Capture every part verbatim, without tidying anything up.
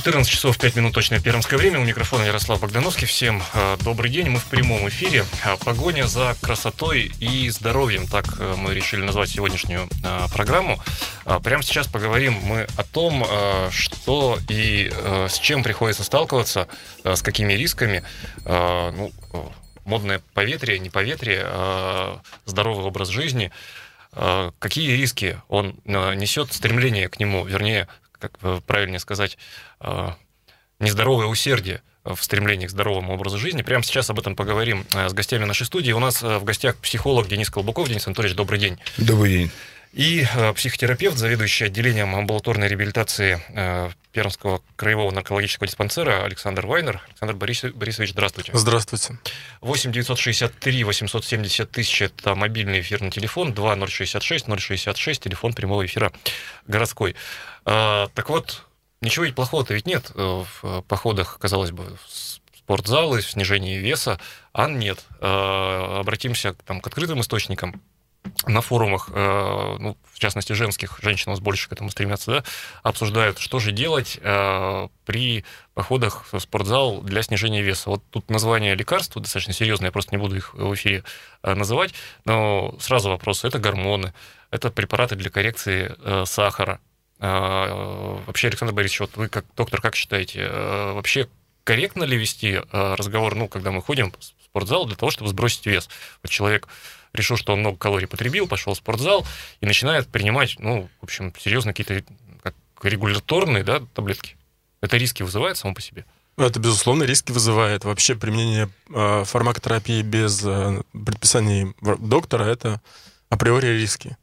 четырнадцать часов пять минут точное пермское время. У микрофона Ярослав Богдановский. Всем э, добрый день. Мы в прямом эфире. Погоня за красотой и здоровьем. Так э, мы решили назвать сегодняшнюю э, программу. Э, прямо сейчас поговорим мы о том, э, что и э, с чем приходится сталкиваться, э, с какими рисками. Э, ну, модное поветрие, не поветрие, э, здоровый образ жизни. Э, какие риски он э, несет, стремление к нему, вернее, как правильнее сказать, нездоровое усердие в стремлении к здоровому образу жизни. Прямо сейчас об этом поговорим с гостями нашей студии. У нас в гостях психолог Денис Колбуков. Денис Анатольевич, добрый день. Добрый день. И психотерапевт, заведующий отделением амбулаторной реабилитации Пермского краевого наркологического диспансера Александр Вайнер. Александр Борисович, здравствуйте. Здравствуйте. восемь девятьсот шестьдесят три восемьсот семьдесят тысяч – это мобильный эфирный телефон, два ноль шестьдесят шесть ноль шестьдесят шесть, телефон прямого эфира городской. А, так вот, ничего ведь плохого-то ведь нет в походах, казалось бы, в спортзалы, в снижении веса, а нет. А, обратимся там, к открытым источникам. На форумах, ну, в частности, женских, женщин у нас больше к этому стремятся, да, обсуждают, что же делать э, при походах в спортзал для снижения веса. Вот тут название лекарств достаточно серьезное, я просто не буду их в эфире э, называть, но сразу вопрос, это гормоны, это препараты для коррекции э, сахара. Э, вообще, Александр Борисович, вот вы как доктор, как считаете, э, вообще корректно ли вести э, разговор, ну, когда мы ходим в спортзал для того, чтобы сбросить вес? Вот человек решил, что он много калорий потребил, пошел в спортзал и начинает принимать, ну, в общем, серьезно какие-то как регуляторные, да, таблетки. Это риски вызывает само по себе? Это, безусловно, риски вызывает. Вообще применение э, фармакотерапии без э, предписаний доктора – это априори риски.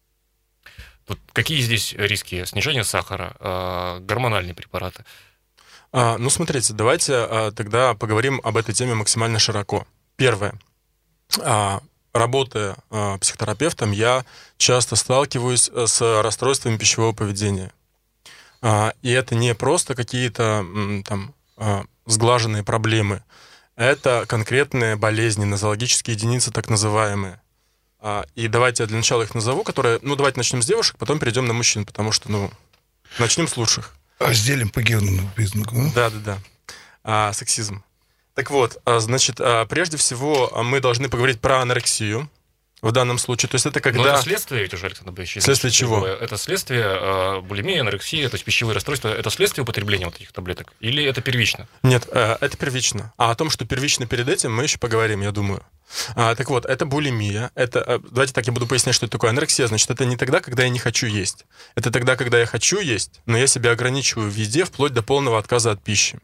Тут какие здесь риски? Снижение сахара, э, гормональные препараты? А, ну, смотрите, давайте а, тогда поговорим об этой теме максимально широко. Первое. А, Работая э, психотерапевтом, я часто сталкиваюсь с расстройствами пищевого поведения. Э, и это не просто какие-то э, там э, сглаженные проблемы. Это конкретные болезни, нозологические единицы так называемые. Э, и давайте я для начала их назову, которые... Ну, давайте начнем с девушек, потом перейдем на мужчин, потому что, ну, начнем с лучших. Разделим по гендерному признаку. Да-да-да. А, сексизм. Так вот, значит, прежде всего мы должны поговорить про анорексию в данном случае. То есть это когда... Но это следствие ведь уже, Александр Борисович. Следствие чего? Это следствие булимии, анорексии, то есть пищевые расстройства. Это следствие употребления вот этих таблеток? Или это первично? Нет, это первично. А о том, что первично перед этим, мы еще поговорим, я думаю. А, так вот, это булимия. Это, давайте так, я буду пояснять, что это такое анорексия. Значит, это не тогда, когда я не хочу есть. Это тогда, когда я хочу есть, но я себя ограничиваю в еде вплоть до полного отказа от пищи.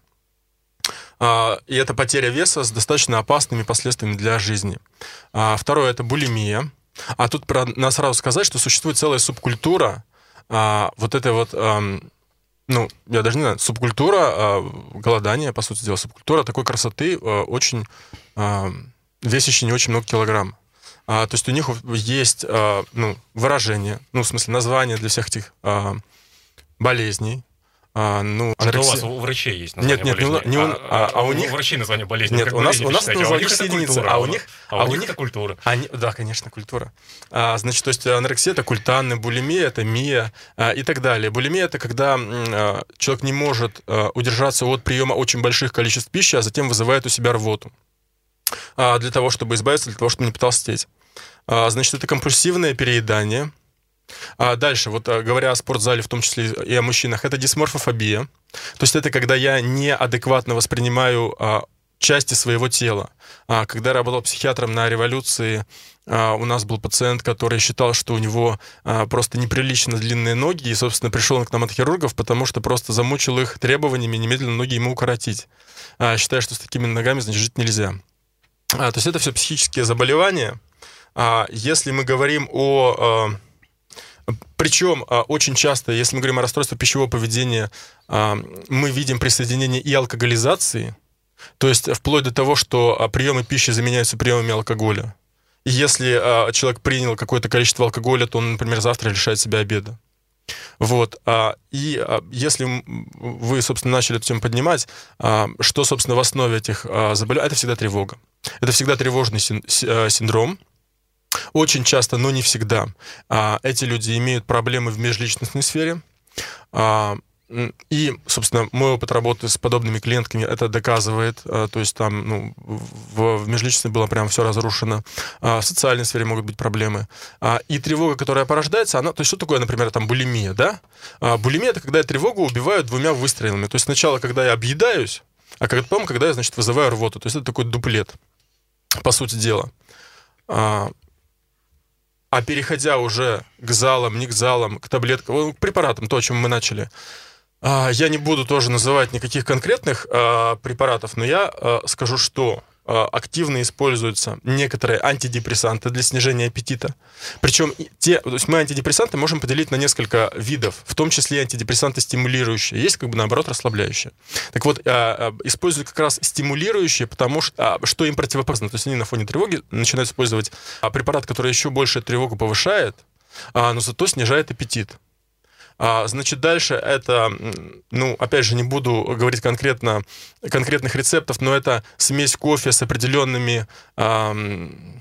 И это потеря веса с достаточно опасными последствиями для жизни. Второе – это булимия. А тут надо сразу сказать, что существует целая субкультура, вот этой вот, ну, я даже не знаю, субкультура голодания, по сути дела, субкультура такой красоты, очень весящей не очень много килограмм. То есть у них есть, ну, выражение, ну, в смысле, название для всех этих болезней. А, ну, что у вас у врачей есть название нет, нет, болезни? Не, не, а, а, а у них... У врачей название болезни. Нет, у нас, у нас это нозологические единицы, а у них... А у них это культура. Они, да, конечно, культура. А, значит, то есть анорексия — это культанны, булимия — это мия а, и так далее. Булимия — это когда а, человек не может а, удержаться от приема очень больших количеств пищи, а затем вызывает у себя рвоту. А, для того, чтобы избавиться, для того, чтобы не потолстеть. А, значит, это компульсивное переедание. А дальше, вот говоря о спортзале, в том числе и о мужчинах, это дисморфофобия. То есть это когда я неадекватно воспринимаю а, части своего тела. А, когда я работал психиатром на революции, а, у нас был пациент, который считал, что у него а, просто неприлично длинные ноги, и, собственно, пришел он к нам от хирургов, потому что просто замучил их требованиями немедленно ноги ему укоротить, а, считая, что с такими ногами, значит, жить нельзя. А, то есть это все психические заболевания. А, если мы говорим о... А, Причем очень часто, если мы говорим о расстройстве пищевого поведения, мы видим присоединение и алкоголизации, то есть вплоть до того, что приемы пищи заменяются приемами алкоголя. И если человек принял какое-то количество алкоголя, то он, например, завтра лишает себя обеда. Вот. И если вы, собственно, начали эту тему поднимать, что, собственно, в основе этих заболеваний, это всегда тревога. Это всегда тревожный синдром. Очень часто, но не всегда, эти люди имеют проблемы в межличностной сфере. И, собственно, мой опыт работы с подобными клиентками это доказывает. То есть там ну, в, в межличностной было прям все разрушено. В социальной сфере могут быть проблемы. И тревога, которая порождается, она... То есть что такое, например, там булимия, да? Булимия — это когда я тревогу убиваю двумя выстрелами. То есть сначала, когда я объедаюсь, а потом, когда я, значит, вызываю рвоту. То есть это такой дуплет, по сути дела. А переходя уже к залам, не к залам, к таблеткам, к препаратам, то, о чем мы начали, я не буду тоже называть никаких конкретных а, препаратов, но я а, скажу, что а, активно используются некоторые антидепрессанты для снижения аппетита. Причем те, то есть мы антидепрессанты можем поделить на несколько видов, в том числе и антидепрессанты стимулирующие, есть как бы наоборот расслабляющие. Так вот, а, а, используют как раз стимулирующие, потому что, а, что им противопоказано. То есть они на фоне тревоги начинают использовать а, препарат, который еще больше тревогу повышает, а, но зато снижает аппетит. Значит, дальше это, ну, опять же, не буду говорить конкретно, конкретных рецептов, но это смесь кофе с определенными, эм,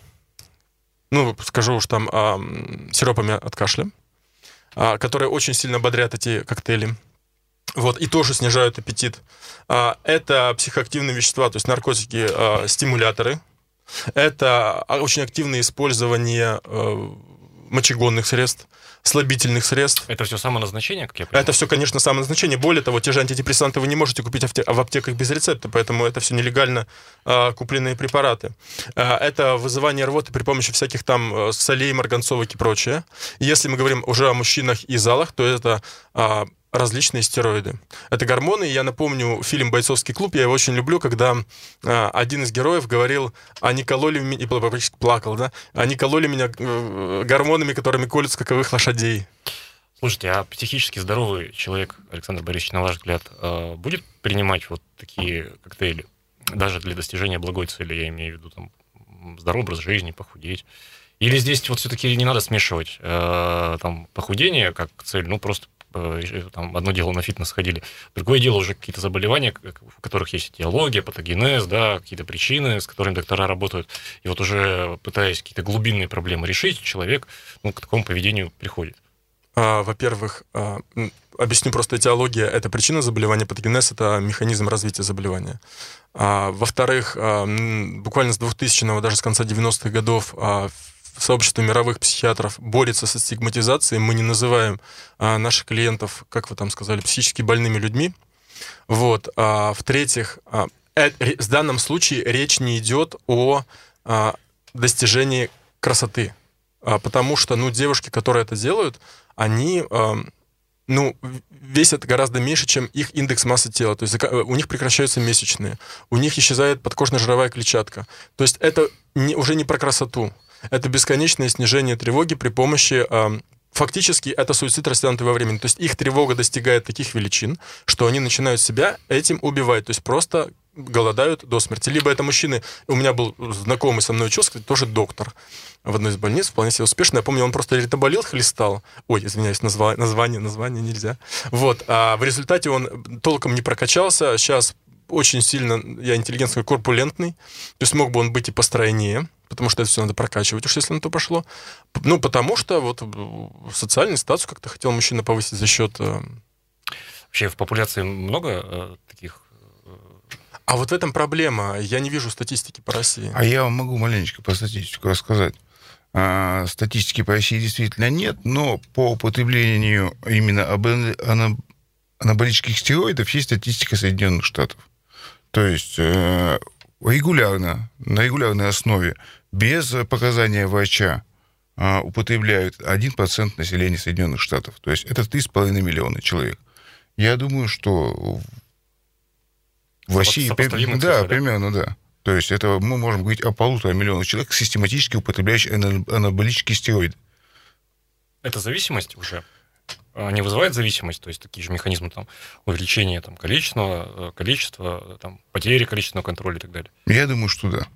ну, скажу уж там, эм, сиропами от кашля, э, которые очень сильно бодрят эти коктейли. Вот, и тоже снижают аппетит. Э, это психоактивные вещества, то есть наркотики, э, стимуляторы. Это очень активное использование э, мочегонных средств, слабительных средств. Это все самоназначение, как я понимаю? Это все, конечно, самоназначение. Более того, те же антидепрессанты вы не можете купить в аптеках без рецепта, поэтому это все нелегально а, купленные препараты. А, это вызывание рвоты при помощи всяких там солей, марганцовок и прочее. Если мы говорим уже о мужчинах и залах, то это а, различные стероиды. Это гормоны. Я напомню фильм «Бойцовский клуб». Я его очень люблю, когда а, один из героев говорил: они кололи меня, и практически плакал, да? Они кололи меня э, гормонами, которыми колют скаковых лошадей. Слушайте, а психически здоровый человек, Александр Борисович, на ваш взгляд, э, будет принимать вот такие коктейли? Даже для достижения благой цели, я имею в виду, там, здоровый образ жизни, похудеть. Или здесь вот все-таки не надо смешивать э, там, похудение как цель, ну, просто там одно дело на фитнес ходили, другое дело уже какие-то заболевания, в которых есть этиология, патогенез, да, какие-то причины, с которыми доктора работают. И вот уже пытаясь какие-то глубинные проблемы решить, человек ну, к такому поведению приходит. А, во-первых, а, объясню просто: этиология — это причина заболевания, патогенез — это механизм развития заболевания. А, во-вторых, а, буквально с двухтысячного, даже с конца девяностых годов, а, сообщество мировых психиатров борется со стигматизацией. Мы не называем а, наших клиентов, как вы там сказали, психически больными людьми. Вот. А, в-третьих, а, э, в данном случае речь не идет о а, достижении красоты. А, потому что ну, девушки, которые это делают, они а, ну, весят гораздо меньше, чем их индекс массы тела. То есть у них прекращаются месячные, у них исчезает подкожно-жировая клетчатка. То есть это не, уже не про красоту. Это бесконечное снижение тревоги при помощи... Э, фактически это суицид, растянутый во времени. То есть их тревога достигает таких величин, что они начинают себя этим убивать. То есть просто голодают до смерти. Либо это мужчины... У меня был знакомый со мной учился, кстати, тоже доктор в одной из больниц, вполне себе успешный. Я помню, он просто ритаболил, хлестал. Ой, извиняюсь, назва... название, название нельзя. Вот. А в результате он толком не прокачался. Сейчас очень сильно, я интеллигентный, корпулентный. То есть мог бы он быть и постройнее, потому что это все надо прокачивать, уж если на то пошло. Ну, потому что вот социальный статус как-то хотел мужчина повысить за счет... Вообще в популяции много э, таких... А вот в этом проблема. Я не вижу статистики по России. А я вам могу маленечко по статистику рассказать. А, статистики по России действительно нет, но по употреблению именно анаболических стероидов есть статистика Соединенных Штатов. То есть э, регулярно, на регулярной основе, без показания врача, э, употребляют один процент населения Соединенных Штатов. То есть это три с половиной миллиона человек. Я думаю, что в России... Да, цифры, да, примерно, да. То есть это мы можем говорить о полутора миллионах человек, систематически употребляющих анаболические стероиды. Это зависимость уже? Не вызывает зависимость, то есть такие же механизмы там, увеличения там, количественного, количества, там, потери количественного контроля и так далее? Я думаю, что да.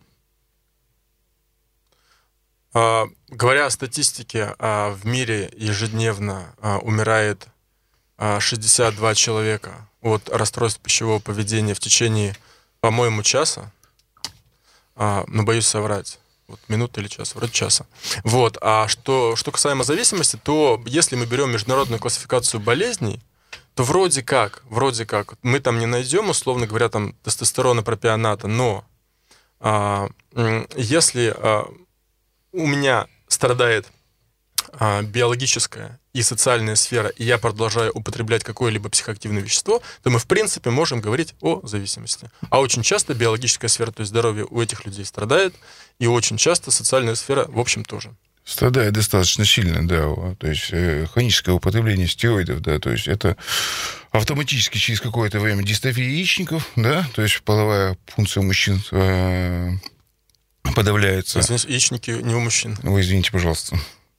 А, говоря о статистике, а, в мире ежедневно а, умирает а, шестьдесят два человека от расстройств пищевого поведения в течение, по-моему, часа. А, но боюсь соврать. Вот, минуты или час, вроде часа. Вот. А что, что касаемо зависимости, то если мы берем международную классификацию болезней, то вроде как, вроде как, мы там не найдем, условно говоря, там тестостерона, пропионата, но а, если а, у меня страдает а, биологическая и социальная сфера, и я продолжаю употреблять какое-либо психоактивное вещество, то мы, в принципе, можем говорить о зависимости. А очень часто биологическая сфера, то есть здоровье у этих людей страдает, и очень часто социальная сфера, в общем, тоже. Страдает достаточно сильно, да. То есть э, хроническое употребление стероидов, да, то есть это автоматически через какое-то время дистрофия яичников, да, то есть половая функция мужчин э, подавляется. Извините, яичники не у мужчин. Вы извините, пожалуйста.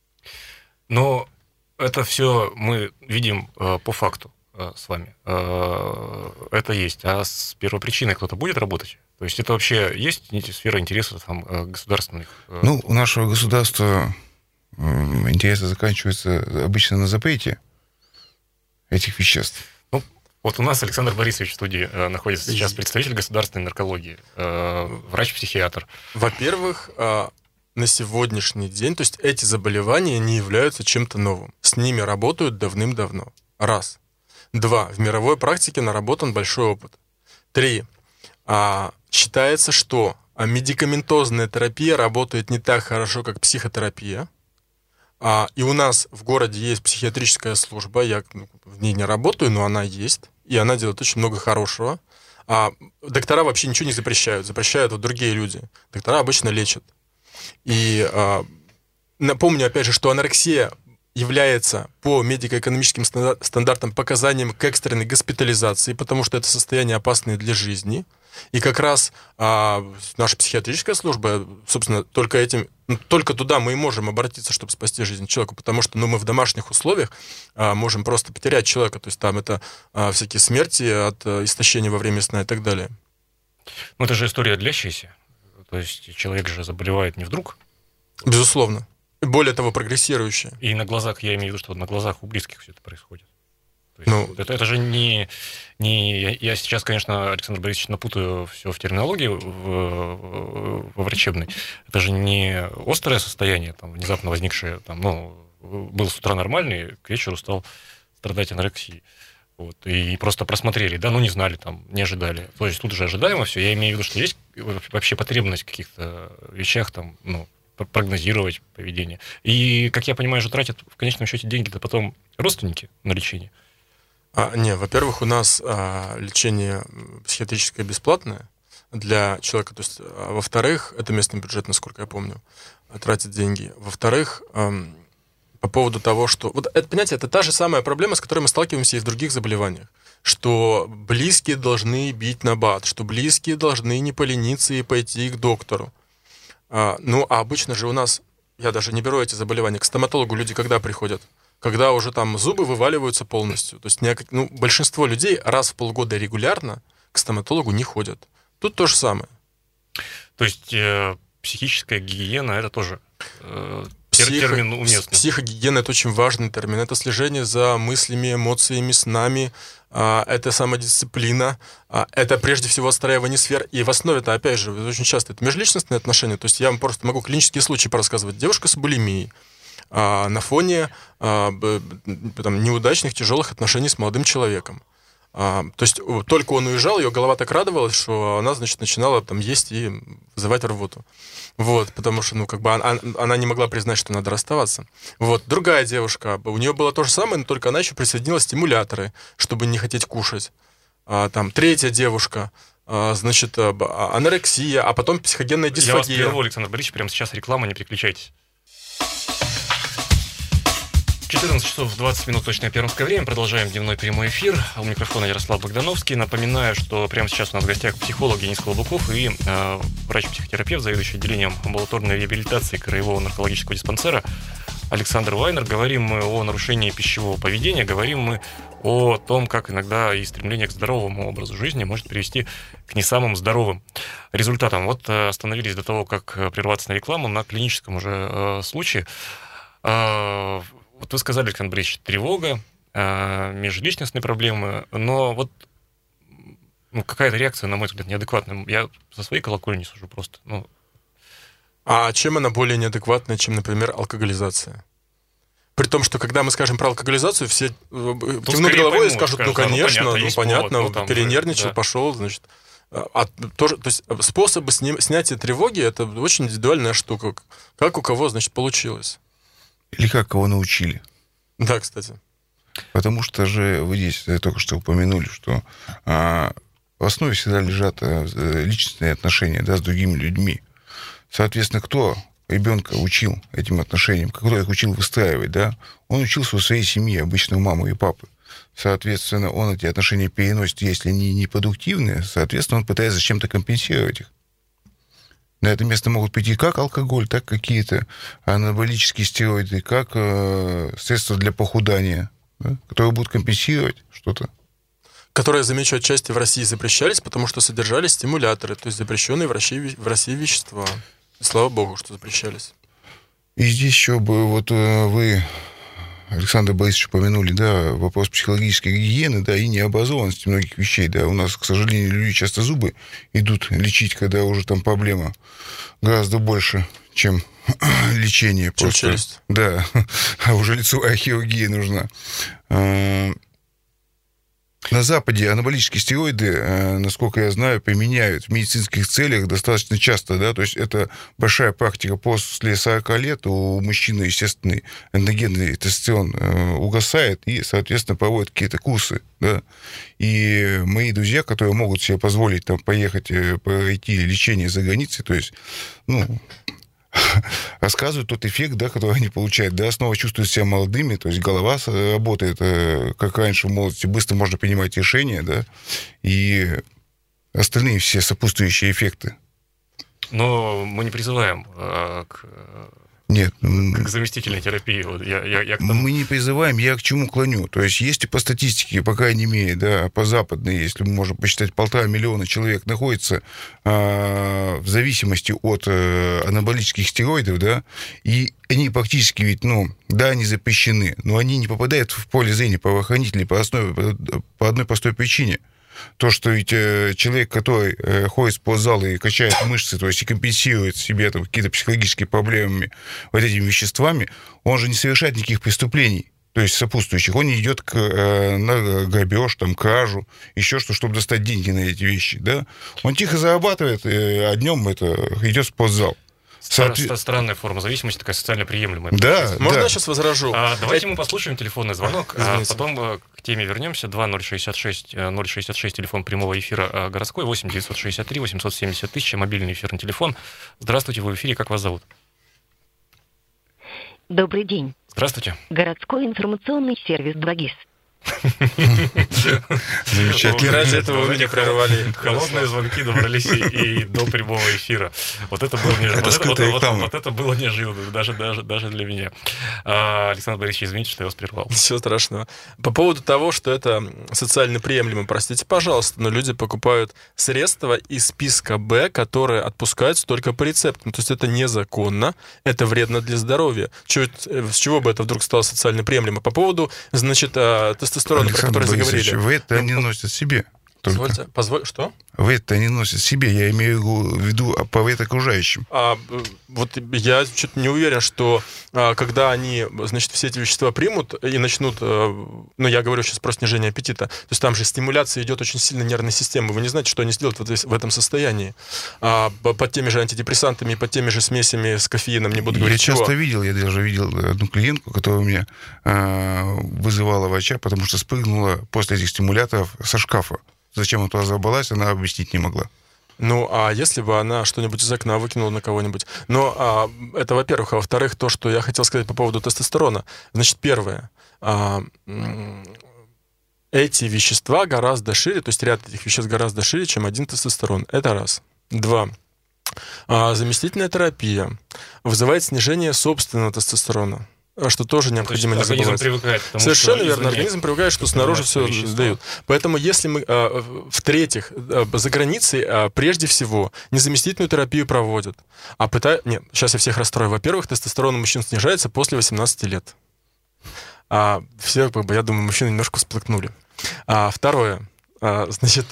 Но это все мы видим э, по факту э, с вами. Э, это есть. А с первопричиной кто-то будет работать? То есть это вообще есть сфера интересов там, государственных? Э, ну, у нашего государства э, интересы заканчиваются обычно на запрете этих веществ. Ну, вот у нас Александр Борисович в студии э, находится сейчас, представитель государственной наркологии, э, врач-психиатр. Во-первых, э, на сегодняшний день, то есть эти заболевания не являются чем-то новым. С ними работают давным-давно. Раз. Два. В мировой практике наработан большой опыт. Три. А, считается, что медикаментозная терапия работает не так хорошо, как психотерапия. А, и у нас в городе есть психиатрическая служба, я в ней не работаю, но она есть, и она делает очень много хорошего. А, доктора вообще ничего не запрещают, запрещают вот другие люди. Доктора обычно лечат. И а, напомню, опять же, что анорексия является по медико-экономическим стандартам показанием к экстренной госпитализации, потому что это состояние опасное для жизни. И как раз а, наша психиатрическая служба, собственно, только этим, только туда мы и можем обратиться, чтобы спасти жизнь человека, потому что ну, мы в домашних условиях а, можем просто потерять человека, то есть там это а, всякие смерти от а, истощения во время сна и так далее. Ну, это же история длящаяся. То есть человек же заболевает не вдруг. Безусловно. Более того, прогрессирующая. И на глазах, я имею в виду, что на глазах у близких все это происходит. То есть ну, это, это же не... не я сейчас, конечно, Александр Борисович, напутаю все в терминологии в, во врачебной. Это же не острое состояние, там, внезапно возникшее. Там, ну, был с утра нормальный, к вечеру стал страдать анорексией. Вот, и просто просмотрели, да, ну не знали, там, не ожидали. То есть тут уже ожидаемо все. Я имею в виду, что есть вообще потребность в каких-то вещах, там, ну, прогнозировать поведение. И, как я понимаю, же тратят в конечном счете деньги-то потом родственники на лечение. А, не, во-первых, у нас а, лечение психиатрическое бесплатное для человека. То есть, а, во-вторых, это местный бюджет, насколько я помню, тратит деньги. Во-вторых, эм, по поводу того, что... Вот это, понимаете, это та же самая проблема, с которой мы сталкиваемся и в других заболеваниях. Что близкие должны бить на бат, что близкие должны не полениться и пойти к доктору. А, ну, а обычно же у нас, я даже не беру эти заболевания, к стоматологу люди когда приходят? Когда уже там зубы вываливаются полностью. То есть ну, большинство людей раз в полгода регулярно к стоматологу не ходят. Тут то же самое. То есть э, психическая гигиена, это тоже э, Психо... термин уместный. Психогигиена — это очень важный термин. Это слежение за мыслями, эмоциями, снами. Это самодисциплина, это прежде всего отстраивание сфер. И в основе это, опять же, очень часто это межличностные отношения. То есть я вам просто могу клинические случаи порассказывать. Девушка с булимией на фоне там, неудачных, тяжелых отношений с молодым человеком. То есть только он уезжал, ее голова так радовалась, что она, значит, начинала там есть и вызывать рвоту. Вот, потому что, ну, как бы она, она не могла признать, что надо расставаться. Вот, другая девушка, у нее было то же самое, но только она еще присоединила стимуляторы, чтобы не хотеть кушать. А, там, третья девушка, а, значит, анорексия, а потом психогенная дисфагия. Я вас прерву, Александр Борисович, прямо сейчас реклама, не переключайтесь. четырнадцать часов двадцать минут точное пермское время. Продолжаем дневной прямой эфир. У микрофона Ярослав Богдановский. Напоминаю, что прямо сейчас у нас в гостях психолог Денис Колобуков и э, врач-психотерапевт, заведующий отделением амбулаторной реабилитации Краевого наркологического диспансера Александр Вайнер. Говорим мы о нарушении пищевого поведения, говорим мы о том, как иногда и стремление к здоровому образу жизни может привести к не самым здоровым результатам. Вот э, остановились до того, как прерваться на рекламу, на клиническом уже э, случае. Э, Вот вы сказали, Александр Борисович, тревога, э, межличностные проблемы, но вот ну, какая-то реакция, на мой взгляд, неадекватная. Я со своей колокольни сужу просто. Ну. А чем она более неадекватная, чем, например, алкоголизация? При том, что когда мы скажем про алкоголизацию, все кивнут скорее головой и поймут, скажут, ну, скажут, «А, ну, конечно, понятно, ну, есть понятно, повод, ну, вот там, перенервничал, да. пошел, значит. А, тоже, то есть способы сни- снятия тревоги — это очень индивидуальная штука. Как у кого, значит, получилось. Или как кого научили. Да, кстати. Потому что же вы здесь только что упомянули, что а, в основе всегда лежат а, личностные отношения, да, с другими людьми. Соответственно, кто ребенка учил этим отношениям, кто их учил выстраивать, да? Он учился у своей семьи, обычно у мамы и папы. Соответственно, он эти отношения переносит, если они непродуктивные, соответственно, он пытается чем-то компенсировать их. На это место могут прийти как алкоголь, так какие-то анаболические стероиды, как э, средства для похудания, да, которые будут компенсировать что-то. Которые, замечу, отчасти в России запрещались, потому что содержали стимуляторы, то есть запрещенные в России, в России вещества. И слава богу, что запрещались. И здесь еще бы, вот вы, Александр Борисович, упомянули, да, вопрос психологической гигиены, да, и необразованности многих вещей, да. У нас, к сожалению, люди часто зубы идут лечить, когда уже там проблема гораздо больше, чем лечение. Чем просто. челюсть. Да, а уже лицевая хирургия нужна. На Западе анаболические стероиды, насколько я знаю, применяют в медицинских целях достаточно часто, да, то есть это большая практика. После сорока лет у мужчины, естественно, эндогенный тестостерон угасает, и, соответственно, проводят какие-то курсы, да. И мои друзья, которые могут себе позволить там поехать, пройти лечение за границей, то есть, ну, рассказывают тот эффект, да, который они получают, да, снова чувствуют себя молодыми, то есть голова работает, как раньше в молодости, быстро можно принимать решения, да, и остальные все сопутствующие эффекты. Но мы не призываем э, к, Нет, к заместительной терапии. Вот я, я, я к тому... мы не призываем, я к чему клоню. То есть есть и по статистике, по крайней мере, да, по западной, если мы можем посчитать, полтора миллиона человек находится а, в зависимости от а, анаболических стероидов, да, и они практически ведь, ну, да, они запрещены, но они не попадают в поле зрения правоохранителей по основе, по одной простой причине. То, что ведь э, человек, который э, ходит в спортзал и качает мышцы, то есть и компенсирует себе там, какие-то психологические проблемы вот этими веществами, он же не совершает никаких преступлений, то есть сопутствующих. Он не идет к, э, на грабеж, там, кражу, еще что, чтобы достать деньги на эти вещи. Да? Он тихо зарабатывает, э, а днем это, идет в спортзал. Соответ... Странная форма зависимости, такая социально приемлемая. Да, Можно да. я сейчас возражу? А, давайте мы послушаем телефонный звонок, Извините. а потом к теме вернемся. два ноль шестьдесят шесть ноль шестьдесят шесть, телефон прямого эфира городской, восемь девятьсот шестьдесят три восемьсот семьдесят тысяч, мобильный эфирный телефон. Здравствуйте, вы в эфире, как вас зовут? Добрый день. Здравствуйте. Городской информационный сервис «Благис». Замечательно. И ради этого вы меня прервали. Холодные звонки добрались и, и до прямого эфира. Вот это было неожиданно. Это Вот, скрытая вот, вот, реклама. вот это было неожиданно, даже, даже, даже для меня. А, Александр Борисович, извините, что я вас прервал. Ничего страшного. По поводу того, что это социально приемлемо, простите, пожалуйста, но люди покупают средства из списка Б, которые отпускаются только по рецептам. То есть это незаконно, это вредно для здоровья. Чё, с чего бы это вдруг стало социально приемлемо? По поводу, значит, тестостерона, про который заговорили. Вы это они носят себе. Только. Позвольте, позволь, что? Вы это они носят себе, я имею в виду повред окружающим. А, вот я что-то не уверен, что а, когда они, значит, все эти вещества примут и начнут, а, ну, я говорю сейчас про снижение аппетита, то есть там же стимуляция идет очень сильно нервной системы, вы не знаете, что они сделают в, в этом состоянии. А, под теми же антидепрессантами, под теми же смесями с кофеином, не буду Я говорить часто чего. видел, я даже видел одну клиентку, которая у меня а, вызывала врача, потому что спрыгнула после этих стимуляторов со шкафа. Зачем она туда забралась, она объяснить не могла. Ну, а если бы она что-нибудь из окна выкинула на кого-нибудь? Но а, это, во-первых. А во-вторых, то, что я хотел сказать по поводу тестостерона. Значит, первое. А, эти вещества гораздо шире, то есть ряд этих веществ гораздо шире, чем один тестостерон. Это раз. Два. А, заместительная терапия вызывает снижение собственного тестостерона, что тоже необходимо не забывать. Привыкает к тому, Совершенно что верно. извне Организм привыкает, что снаружи все вещества. дают. Поэтому, если мы, в-третьих, за границей, прежде всего, не заместительную терапию проводят, а пытают... Нет, сейчас я всех расстрою. Во-первых, тестостерон у мужчин снижается после восемнадцати лет. А все, я думаю, мужчины немножко всплакнули. А второе. Значит,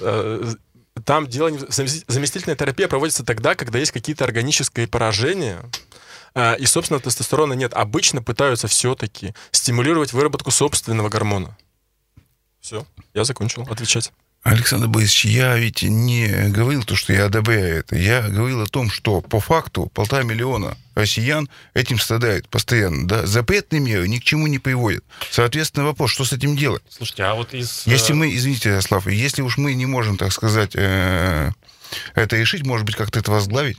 там дело... не- Заместительная терапия проводится тогда, когда есть какие-то органические поражения, и, собственно, тестостерона нет. Обычно пытаются все-таки стимулировать выработку собственного гормона. Все, я закончил отвечать. Александр Борисович, я ведь не говорил то, что я одобряю это. Я говорил о том, что по факту полтора миллиона россиян этим страдают постоянно. Да? Запретные меры ни к чему не приводят. Соответственно, вопрос, что с этим делать? Слушайте, а вот из... Если мы, извините, Ярослав, если уж мы не можем, так сказать, это решить, может быть, как-то это возглавить?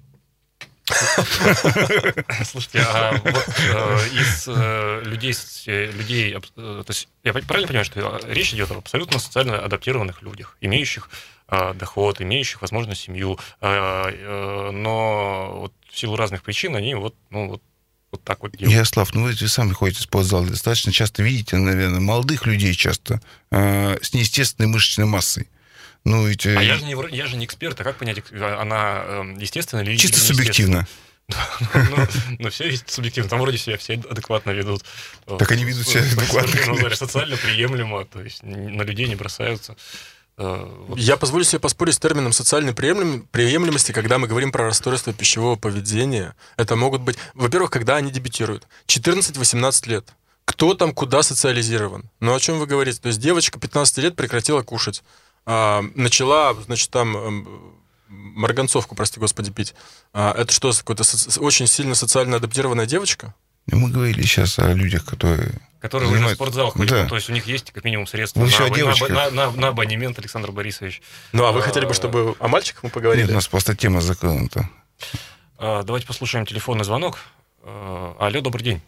Слушайте, а вот э, из э, людей, людей, э, то есть я правильно понимаю, что речь идет об абсолютно социально адаптированных людях, имеющих э, доход, имеющих, возможно, семью, э, э, но вот в силу разных причин они вот, ну, вот, вот так вот делают. Ярослав, ну вы сами ходите в спортзал, достаточно часто видите, наверное, молодых людей часто э, с неестественной мышечной массой. Ну, ведь... А я же, не, я же не эксперт, а как понять, она естественна или чисто субъективно. Ну, все есть субъективно. Там вроде себя все адекватно ведут. Так они ведут себя адекватно. Социально приемлемо, то есть на людей не бросаются. Я позволю себе поспорить с термином социальной приемлемости, когда мы говорим про расстройство пищевого поведения. Это могут быть, во-первых, когда они дебютируют. четырнадцать-восемнадцать лет. Кто там куда социализирован? Ну, о чем вы говорите? То есть девочка пятнадцати лет прекратила кушать. А, начала, значит, там марганцовку, прости господи, пить. А, это что, какая-то со- очень сильно социально адаптированная девочка? Мы говорили сейчас о людях, которые... Которые занимают... уже в спортзал ходят, да. Ну, то есть у них есть как минимум средства на, на, на, на, на абонемент, Александр Борисович. Ну, а вы а, хотели бы, чтобы о мальчиках мы поговорили? Нет, у нас просто тема закрыта. А, давайте послушаем телефонный звонок. А, алло, добрый день.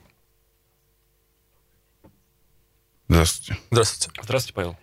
Здравствуйте. Здравствуйте. Здравствуйте, Павел.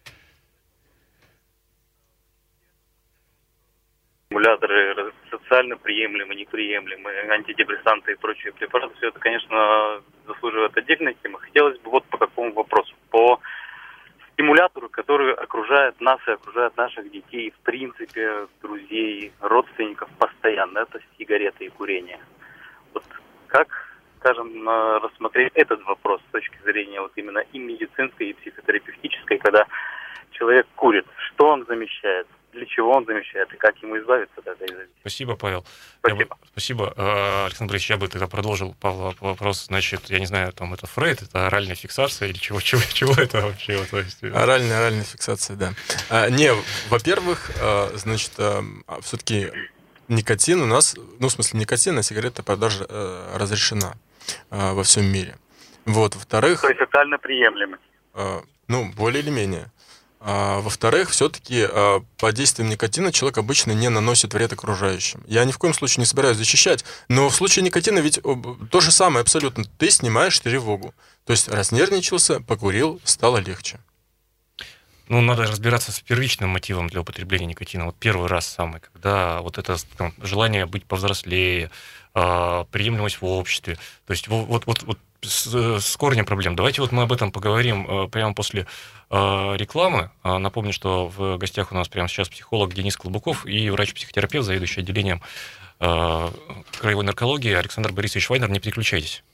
Стимуляторы социально приемлемы, неприемлемы, антидепрессанты и прочие препараты, все это, конечно, заслуживает отдельной темы. Хотелось бы вот по какому вопросу. По стимулятору, который окружает нас и окружает наших детей, в принципе, друзей, родственников постоянно, это сигареты и курение. Вот как, скажем, рассмотреть этот вопрос с точки зрения вот именно и медицинской, и психотерапевтической, когда человек курит, что он замещает? Для чего он замещает и как ему избавиться от этой зависимости. Спасибо, Павел. Спасибо. Я бы, спасибо. Александр Борисович, я бы тогда продолжил, Павел, вопрос. Значит, я не знаю, там это Фрейд, это оральная фиксация или чего, чего, чего это вообще? То есть... Оральная, оральная фиксация, да. А, не, во-первых, а, значит, а, все-таки никотин у нас, ну, в смысле, никотин, а сигарета продажа а, разрешена а, во всем мире. Вот, во-вторых... То есть социально приемлемый. А, ну, более или менее. А, во-вторых, все-таки а, под действием никотина человек обычно не наносит вред окружающим. Я ни в коем случае не собираюсь защищать, но в случае никотина ведь то же самое абсолютно. Ты снимаешь тревогу. То есть разнервничался, покурил, стало легче. Ну, надо разбираться с первичным мотивом для употребления никотина. Вот первый раз самый, когда вот это там, желание быть повзрослее, э, приемлемость в обществе. То есть вот, вот, вот с, с корнем проблем. Давайте вот мы об этом поговорим э, прямо после э, рекламы. Э, напомню, что в гостях у нас прямо сейчас психолог Денис Клобуков и врач-психотерапевт, заведующий отделением э, краевой наркологии Александр Борисович Вайнер. Не переключайтесь.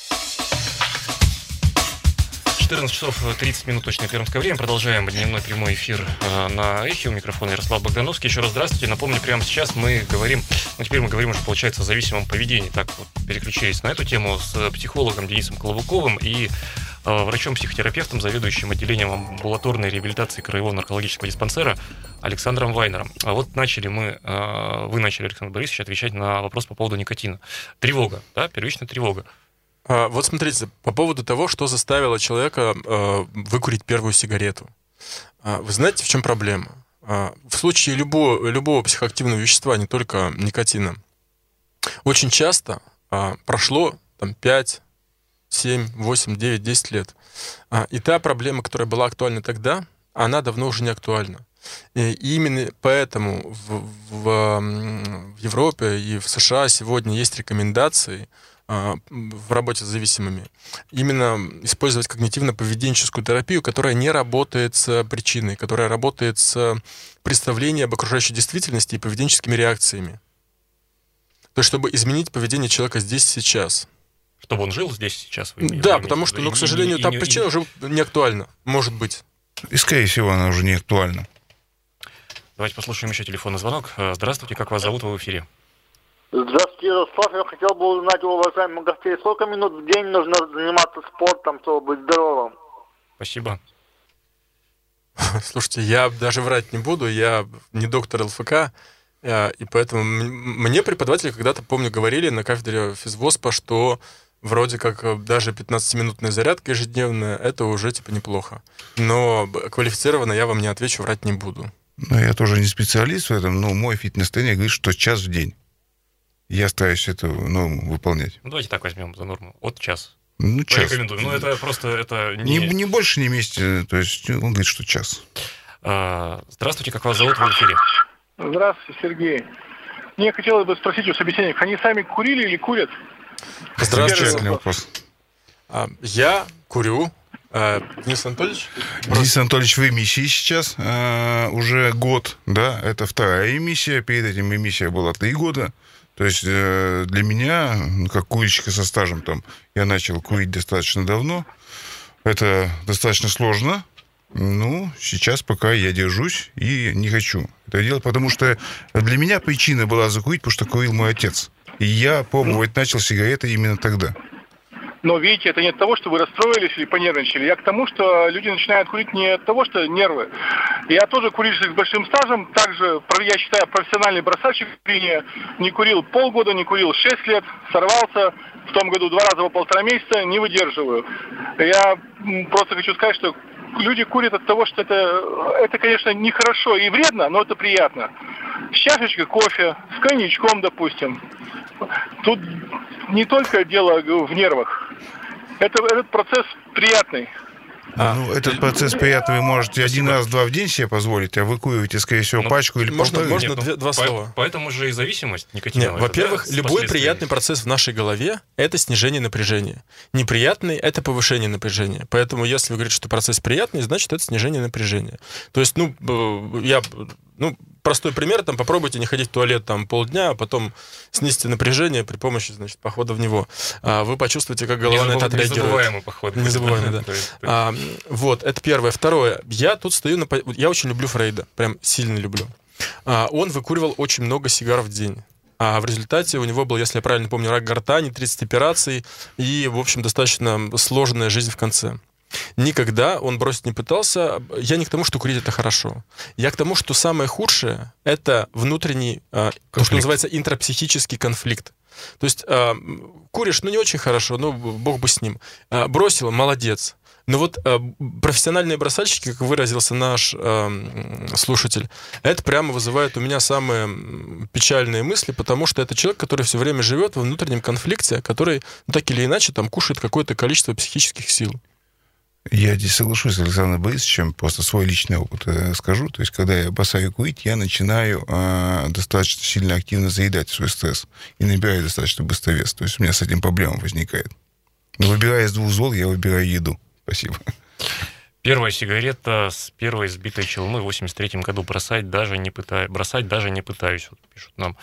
четырнадцать часов тридцать минут точное пермское время. Продолжаем дневной прямой эфир на Эхе. У микрофона Ярослав Богдановский. Еще раз здравствуйте. Напомню, прямо сейчас мы говорим, ну теперь мы говорим уже, получается, о зависимом поведении. Так вот, переключились на эту тему с психологом Денисом Клобуковым и э, врачом-психотерапевтом, заведующим отделением амбулаторной реабилитации краевого наркологического диспансера Александром Вайнером. А вот начали мы, э, вы начали, Александр Борисович, отвечать на вопрос по поводу никотина. Тревога, да, первичная тревога. Вот смотрите, по поводу того, что заставило человека э, выкурить первую сигарету. Вы знаете, в чем проблема? В случае любого, любого психоактивного вещества, не только никотина, очень часто э, прошло там, пять, семь, восемь, девять, десять лет. И та проблема, которая была актуальна тогда, она давно уже не актуальна. И именно поэтому в, в, в Европе и в США сегодня есть рекомендации в работе с зависимыми, именно использовать когнитивно-поведенческую терапию, которая не работает с причиной, которая работает с представлением об окружающей действительности и поведенческими реакциями. То есть, чтобы изменить поведение человека здесь и сейчас. Чтобы он жил здесь и сейчас? Вы, да, вы потому что, ну, к сожалению, и, та и, причина и... уже не актуальна, может быть. И, скорее всего, она уже не актуальна. Давайте послушаем еще телефонный звонок. Здравствуйте, как вас зовут, вы в эфире? Здравствуйте, Ярослав. Я хотел бы узнать у уважаемых гостей, сколько минут в день нужно заниматься спортом, чтобы быть здоровым? Спасибо. Слушайте, я даже врать не буду, я не доктор ЛФК, и поэтому мне преподаватели когда-то, помню, говорили на кафедре физвоспа, что вроде как даже пятнадцатиминутная зарядка ежедневная, это уже типа неплохо. Но квалифицированно я вам не отвечу, врать не буду. Ну, я тоже не специалист в этом, но мой фитнес-тренер говорит, что час в день. Я стараюсь это, ну, выполнять. Ну, давайте так возьмем за норму. От час. Ну, час. Рекомендую. Ну, это просто... Это не... Не, не больше, не месяца. То есть он говорит, что час. А, здравствуйте, как вас зовут? Вы в эфире. Здравствуйте, Сергей. Мне хотелось бы спросить у собеседников, они сами курили или курят? Здравствуйте. Вопрос. Я курю. Денис Анатольевич? Денис Анатольевич в эмиссии сейчас. Уже год, да. Это вторая эмиссия. Перед этим эмиссия была три года. То есть для меня, как курильщика со стажем, там, я начал курить достаточно давно. Это достаточно сложно. Ну, сейчас пока я держусь и не хочу это делать, потому что для меня причина была закурить, потому что курил мой отец. И я пробовать начал сигареты именно тогда. Но, видите, это не от того, что вы расстроились или понервничали. Я к тому, что люди начинают курить не от того, что нервы. Я тоже курильщик с большим стажем. Также, я считаю, профессиональный бросальщик курения. Не курил полгода, не курил шесть лет. Сорвался. В том году два раза по полтора месяца. Не выдерживаю. Я просто хочу сказать, что люди курят от того, что это, это, конечно, нехорошо и вредно, но это приятно. С чашечкой кофе, с коньячком, допустим. Тут не только дело в нервах. Это, этот процесс приятный. А, ну, этот процесс приятный вы можете один раз, два в день себе позволить, а вы куриваете, скорее всего, ну, пачку или можно, полторы. Можно Нет, ну, две, два по, слова. Поэтому же и зависимость никотиновая. Нет, во-первых, да, любой приятный процесс в нашей голове — это снижение напряжения. Неприятный — это повышение напряжения. Поэтому если вы говорите, что процесс приятный, значит, это снижение напряжения. То есть, ну, я... Ну, простой пример, там, попробуйте не ходить в туалет там полдня, а потом снизьте напряжение при помощи, значит, похода в него. А вы почувствуете, как голова на это отреагирует. Незабываемый поход. Незабываемый, да. А, вот, это первое. Второе. Я тут стою на... Я очень люблю Фрейда, прям сильно люблю. А, он выкуривал очень много сигар в день. А в результате у него был, если я правильно помню, рак гортани, тридцать операций и, в общем, достаточно сложная жизнь в конце. Никогда он бросить не пытался. Я не к тому, что курить это хорошо. Я к тому, что самое худшее — это внутренний, конфликт. То, что называется интрапсихический конфликт. То есть куришь, ну, не очень хорошо, ну, бог бы с ним. Бросил — молодец. Но вот профессиональные бросальщики, как выразился наш слушатель, это прямо вызывает у меня самые печальные мысли, потому что это человек, который все время живет во внутреннем конфликте, который, ну, так или иначе, там, кушает какое-то количество психических сил. Я здесь соглашусь с Александром Борисовичем, просто свой личный опыт скажу. То есть, когда я бросаю курить, я начинаю э, достаточно сильно активно заедать свой стресс и набираю достаточно быстро вес. То есть, у меня с этим проблема возникает. Но выбирая из двух зол, я выбираю еду. Спасибо. Первая сигарета с первой сбитой челмы в восемьдесят третьем году. Бросать даже не пытаюсь. Бросать даже не пытаюсь, вот пишут нам.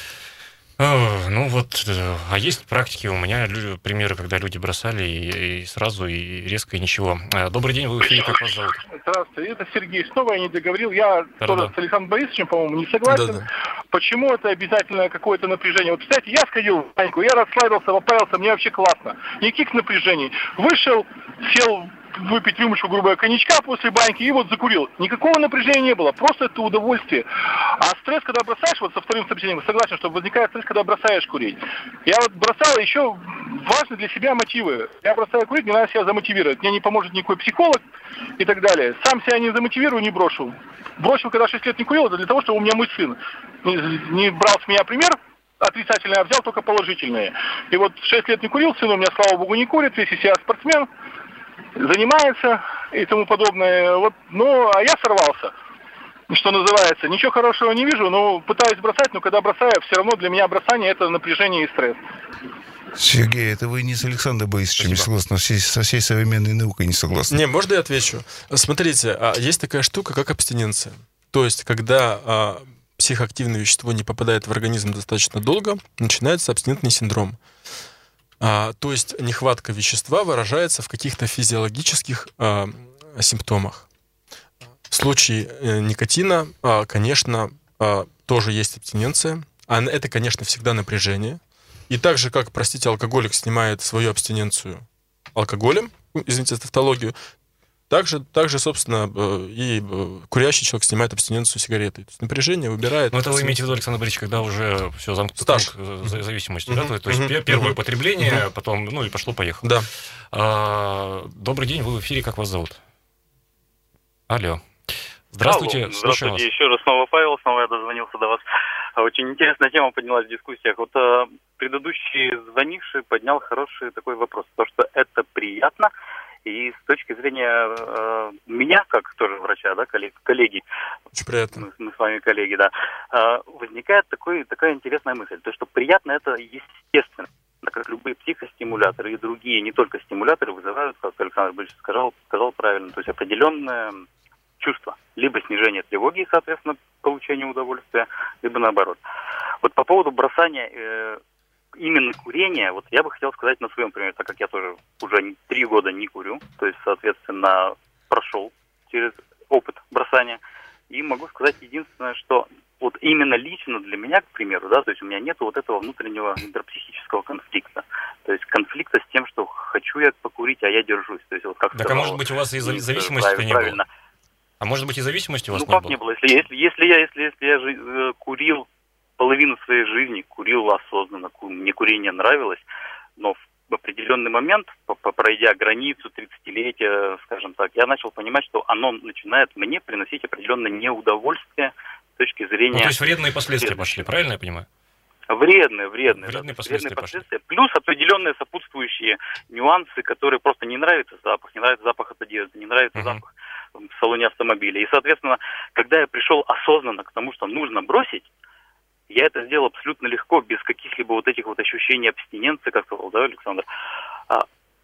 Ну вот, а есть практики у меня, примеры, когда люди бросали и, и сразу, и резко, и ничего. Добрый день, вы в эфире, как вас зовут? Здравствуйте, это Сергей. Снова я не договорил. Я Да-да-да. тоже с Александром Борисовичем, по-моему, не согласен. Да-да. Почему это обязательно какое-то напряжение? Вот, кстати, я сходил в баньку, я расслабился, поправился, мне вообще классно. Никаких напряжений. Вышел, сел выпить рюмочку, грубо говоря, коньячка после баньки и вот закурил. Никакого напряжения не было, просто это удовольствие. А стресс, когда бросаешь, вот со вторым собеседником, согласен, что возникает стресс, когда бросаешь курить. Я вот бросал, еще важны для себя мотивы. Я бросаю курить, мне надо себя замотивировать. Мне не поможет никакой психолог и так далее. Сам себя не замотивирую, не брошу. Бросил, когда шесть лет не курил, это для того, чтобы у меня мой сын не, не брал с меня пример отрицательный, а взял только положительные. И вот шесть лет не курил, сын у меня, слава богу, не курит, весь из себя спортсмен, занимается и тому подобное. Вот, ну, а я сорвался, что называется. Ничего хорошего не вижу, но пытаюсь бросать, но когда бросаю, все равно для меня бросание — это напряжение и стресс. Сергей, это вы не с Александром Борисовичем не согласны, со всей, со всей современной наукой не согласны. Не, можно я отвечу? Смотрите, есть такая штука, как абстиненция. То есть, когда психоактивное вещество не попадает в организм достаточно долго, начинается абстинентный синдром. А, то есть нехватка вещества выражается в каких-то физиологических а, симптомах. В случае э, никотина, а, конечно, а, тоже есть абстиненция. А это, конечно, всегда напряжение. И так же, как, простите, алкоголик снимает свою абстиненцию алкоголем, извините за тавтологию, также, также, собственно, и курящий человек снимает абстиненцию сигаретой. То есть напряжение выбирает... Ну, это вы имеете в виду, Александр Борисович, когда уже все замкнуто в зависимости, mm-hmm. да? То есть mm-hmm. первое употребление, mm-hmm. потом, ну, и пошло-поехало. Да. А, добрый день, вы в эфире, как вас зовут? Алло. Здравствуйте, Алло, слушаю здравствуйте, вас. еще раз снова Павел, снова я дозвонился до вас. Очень интересная тема поднялась в дискуссиях. Вот а, предыдущий звонивший поднял хороший такой вопрос, то, что это приятно, и с точки зрения э, меня, как тоже врача, да, коллег, коллеги, очень приятно. Мы, мы с вами коллеги, да, э, возникает такой, такая интересная мысль, то, что приятно это естественно, как любые психостимуляторы и другие, не только стимуляторы, вызывают, как Александр Борисович сказал, сказал правильно, то есть определенное чувство, либо снижение тревоги и, соответственно, получение удовольствия, либо наоборот. Вот по поводу бросания э, именно курения, вот я бы хотел сказать на своем примере, так как я тоже уже три года не курю, то есть, соответственно, прошел через опыт бросания, и могу сказать единственное, что вот именно лично для меня, к примеру, да, то есть у меня нет вот этого внутреннего интерпсихического конфликта, то есть конфликта с тем, что хочу я покурить, а я держусь, то есть вот как так, а может быть у вас и зависимости не было? А может быть и зависимости у вас ну, не было? Ну как не было, если, если, если я, если, если я жи- э, курил половину своей жизни, курил осознанно, ку- мне курение нравилось, но в определенный момент, пройдя границу тридцатилетия, скажем так, я начал понимать, что оно начинает мне приносить определенное неудовольствие с точки зрения... Ну, то есть вредные последствия пошли, правильно я понимаю? Вредные, вредные. Вредные да, последствия, вредные последствия. Плюс определенные сопутствующие нюансы, которые просто не нравятся запах, не нравится запах от одежды, не нравится uh-huh. запах в салоне автомобиля. И, соответственно, когда я пришел осознанно к тому, что нужно бросить, я это сделал абсолютно легко, без каких-либо вот этих вот ощущений абстиненции, как сказал, да, Александр. А,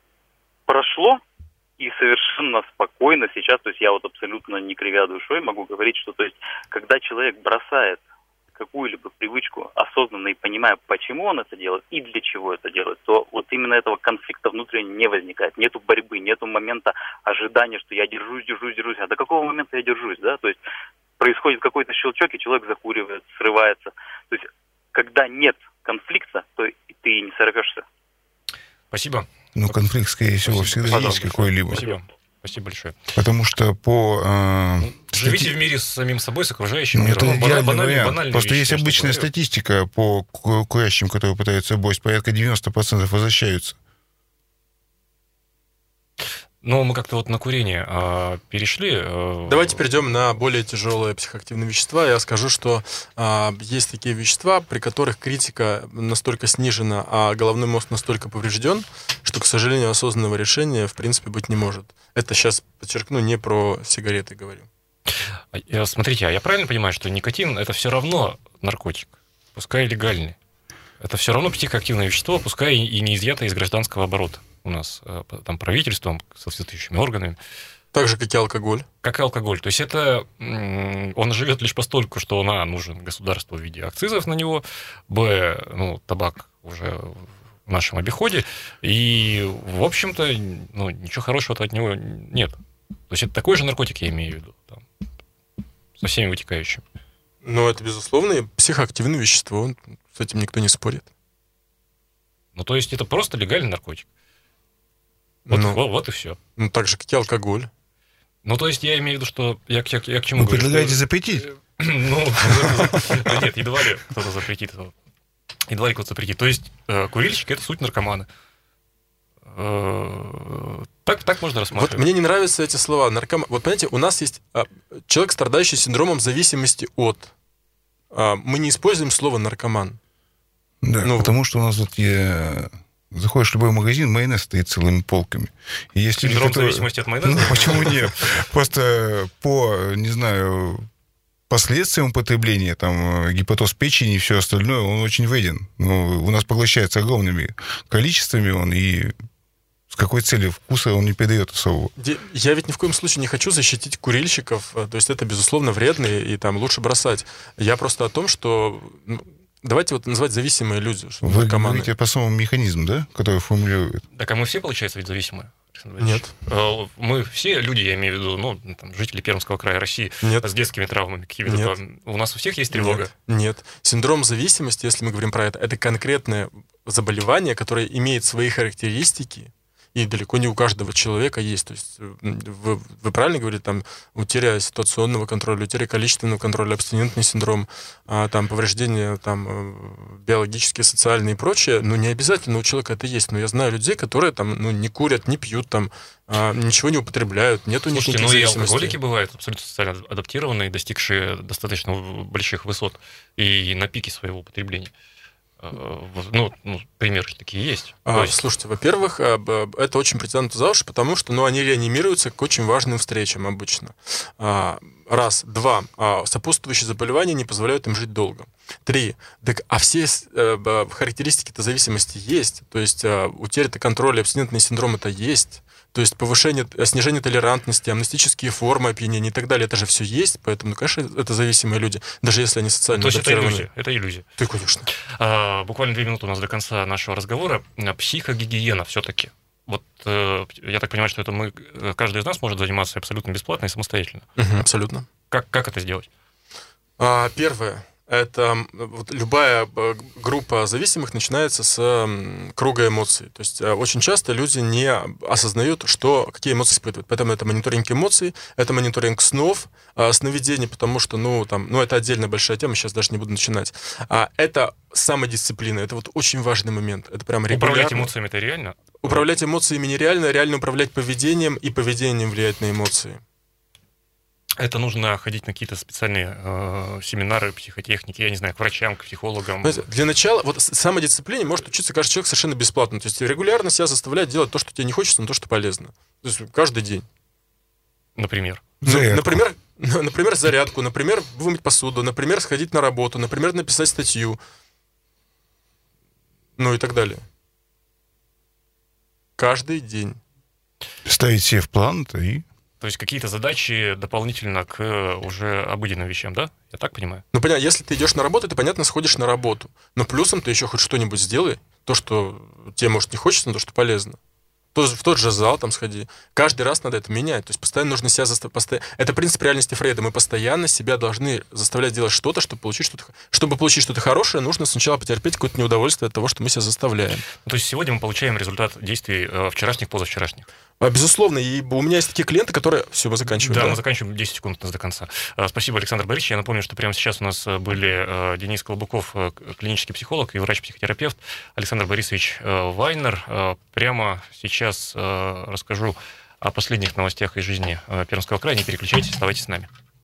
прошло, и совершенно спокойно сейчас, то есть я вот абсолютно не кривя душой могу говорить, что, то есть, когда человек бросает какую-либо привычку осознанно и понимая, почему он это делает и для чего это делает, то вот именно этого конфликта внутреннего не возникает. Нету борьбы, нету момента ожидания, что я держусь, держусь, держусь. А до какого момента я держусь, да? То есть происходит какой-то щелчок, и человек закуривает, срывается. То есть когда нет конфликта, то ты не сорвешься. Спасибо. Ну, конфликт, скорее всего, всегда Пожалуйста. есть какой-либо. Спасибо. Спасибо большое. Потому что по... Э, Живите стати... в мире с самим собой, с окружающим ну, миром. Это идеальный банальный, вариант. банальный Просто вещи, есть обычная говорю. статистика по курящим, которые пытаются бросить, порядка девяносто процентов возвращаются. Ну, мы как-то вот на курение а, перешли. А... Давайте перейдем на более тяжелые психоактивные вещества. Я скажу, что а, есть такие вещества, при которых критика настолько снижена, а головной мозг настолько поврежден, что, к сожалению, осознанного решения в принципе быть не может. Это сейчас, подчеркну, не про сигареты говорю. Смотрите, а я правильно понимаю, что никотин — это все равно наркотик, пускай и легальный. Это все равно психоактивное вещество, пускай и не изъято из гражданского оборота у нас, там, правительством, соответствующими органами. Так же, как и алкоголь. Как и алкоголь. То есть это он живет лишь постольку, что он, а, нужен государству в виде акцизов на него, б, ну, табак уже в нашем обиходе, и, в общем-то, ну, ничего хорошего от него нет. То есть это такой же наркотик, я имею в виду, там, со всеми вытекающими. Ну, это, безусловно, психоактивное вещество, с этим никто не спорит. Ну, то есть это просто легальный наркотик. Вот, ну, вот, вот и все. Ну, так же, как и алкоголь. Ну, то есть я имею в виду, что... Я, я, я к чему Вы говорю? предлагаете что... запретить? Ну, нет, едва ли кто-то запретит. Едва ли кто-то запретит. То есть курильщики — это суть наркомана. Так, так можно рассматривать. Вот мне не нравятся эти слова. Наркоман. Вот понимаете, у нас есть человек, страдающий синдромом зависимости от. Мы не используем слово наркоман. Да, ну, потому что у нас вот я... Заходишь в любой магазин, майонез стоит целыми полками. И есть люди, Синдром которые... зависимости от майонеза? Ну, почему нет? Просто по, не знаю, последствиям употребления, там, гепатоз печени и все остальное, он очень вреден. Ну, у нас поглощается огромными количествами он, и с какой целью вкуса он не передает особого. Я ведь ни в коем случае не хочу защитить курильщиков, то есть это, безусловно, вредно, и там лучше бросать. Я просто о том, что... Давайте вот назвать зависимые люди. Вы говорите по самому механизму, да, который формулирует? Так, а мы все, получается, ведь зависимые, Нет. Мы все люди, я имею в виду, ну, там, жители Пермского края России, Нет. с детскими травмами какими-то. Нет. У нас у всех есть тревога? Нет. Нет. Синдром зависимости, если мы говорим про это, это конкретное заболевание, которое имеет свои характеристики, и далеко не у каждого человека есть. То есть вы, вы правильно говорите, там, утеря ситуационного контроля, утеря количественного контроля, абстинентный синдром, а, там, повреждения там, биологические, социальные и прочее, ну, не обязательно у человека это есть. Но я знаю людей, которые там, ну, не курят, не пьют, там, а, ничего не употребляют, нет у них Слушайте, никаких ну и зависимостей. алкоголики бывают абсолютно социально адаптированные, достигшие достаточно больших высот и на пике своего употребления. Ну, ну, примеры такие есть. А, есть. Слушайте, во-первых, это очень притянуто за уши, потому что ну, они реанимируются к очень важным встречам обычно. Раз. Два. Сопутствующие заболевания не позволяют им жить долго. Три. Так, а все характеристики-то зависимости есть. То есть утеря контроля, абстинентный синдром это есть. То есть повышение, снижение толерантности, амнестические формы опьянения и так далее, это же все есть, поэтому, ну, конечно, это зависимые люди, даже если они социально То есть это адаптированы. иллюзия, это иллюзия. Ты, конечно. А, буквально две минуты у нас до конца нашего разговора. Психогигиена все-таки. Вот э, я так понимаю, что это мы, каждый из нас может заниматься абсолютно бесплатно и самостоятельно. Угу, абсолютно. Как, как это сделать? А, первое. Это вот, любая группа зависимых начинается с круга эмоций. То есть очень часто люди не осознают, что, какие эмоции испытывают. Поэтому это мониторинг эмоций, это мониторинг снов, сновидений, потому что, ну, там, ну, это отдельная большая тема, сейчас даже не буду начинать. А это самодисциплина, это вот очень важный момент. Это прям регулярно. Управлять эмоциями это реально? Управлять эмоциями нереально, реально управлять поведением, и поведением влияет на эмоции. Это нужно ходить на какие-то специальные э, семинары, психотехники, я не знаю, к врачам, к психологам. Знаете, для начала, вот самодисциплине может учиться каждый человек совершенно бесплатно. То есть регулярно себя заставлять делать то, что тебе не хочется, но то, что полезно. То есть каждый день. Например? Зарядку. Например, например, зарядку, например, вымыть посуду, например, сходить на работу, например, написать статью. Ну и так далее. Каждый день. Ставить себе в план это и... То есть какие-то задачи дополнительно к уже обыденным вещам, да? Я так понимаю? Ну, понятно, если ты идешь на работу, ты, понятно, сходишь на работу. Но плюсом ты еще хоть что-нибудь сделай. То, что тебе, может, не хочется, но то, что полезно. В тот же зал там сходи. Каждый раз надо это менять. То есть постоянно нужно себя заставлять. Постоянно... Это принцип реальности Фрейда. Мы постоянно себя должны заставлять делать что-то, чтобы получить что-то. Чтобы получить что-то хорошее, нужно сначала потерпеть какое-то неудовольствие от того, что мы себя заставляем. То есть сегодня мы получаем результат действий вчерашних, позавчерашних. Безусловно, и у меня есть такие клиенты, которые... Все, мы заканчиваем. Да, да? мы заканчиваем десять секунд до конца. Спасибо, Александр Борисович. Я напомню, что прямо сейчас у нас были Денис Колобуков, клинический психолог и врач-психотерапевт, Александр Борисович Вайнер. Прямо сейчас расскажу о последних новостях из жизни Пермского края. Не переключайтесь, оставайтесь с нами.